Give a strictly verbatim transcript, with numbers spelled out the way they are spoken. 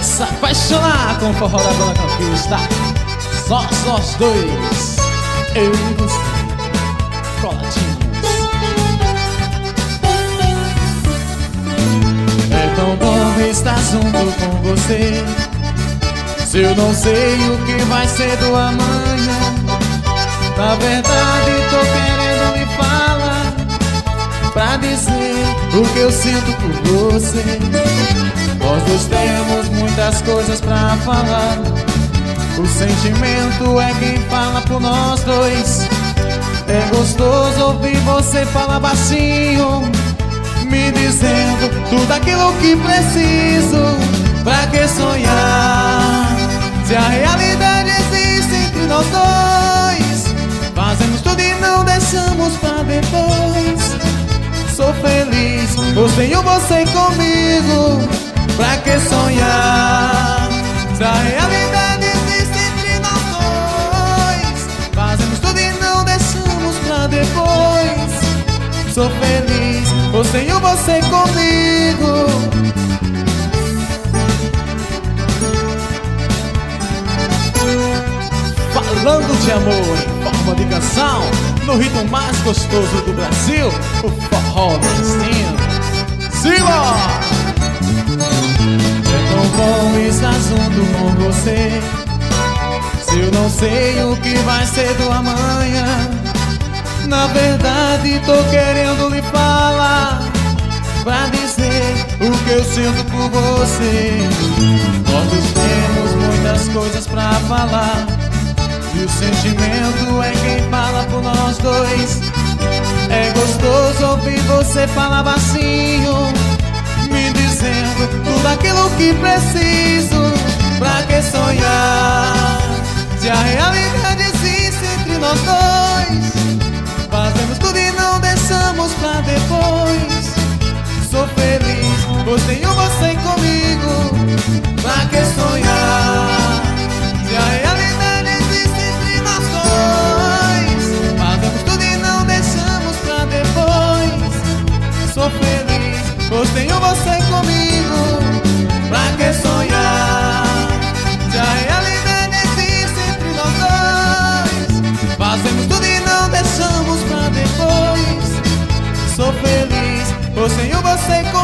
Se apaixonar com o forró da Dona Conquista. Só nós dois, eu e você, coladinhos. É tão bom estar junto com você. Se eu não sei o que vai ser do amanhã, na verdade tô querendo lhe falar, pra dizer o que eu sinto por você. Nós dois temos muitas coisas pra falar. O sentimento é quem fala por nós dois. É gostoso ouvir você falar baixinho, me dizendo tudo aquilo que preciso. Pra que sonhar, se a realidade existe entre nós dois? Fazemos tudo e não deixamos pra depois. Sou feliz, pois tenho você comigo. Pra que sonhar, se a realidade existe entre nós dois? Fazemos tudo e não deixamos pra depois. Sou feliz, pois tenho você comigo. Falando de amor em forma de canção, no ritmo mais gostoso do Brasil, o forró nordestino. Siga! É tão bom estar junto com você. Se eu não sei o que vai ser do amanhã, na verdade tô querendo lhe falar, pra dizer o que eu sinto por você. Nós temos muitas coisas pra falar, e o sentimento é quem fala por nós dois. É gostoso ouvir você falar baixinho, me dizendo tudo aquilo que preciso. Pra que sonhar, se a realidade existe entre nós dois? Fazemos tudo e não deixamos pra depois. Sou feliz, pois tenho você comigo. Pra que sonhar, se a realidade existe entre nós dois? Fazemos tudo e não deixamos pra depois. Sou feliz, pois tenho você comigo. Pra que sonhar, se a realidade existe entre nós dois? Fazemos tudo e não deixamos pra depois. Sou feliz, pois tenho você comigo.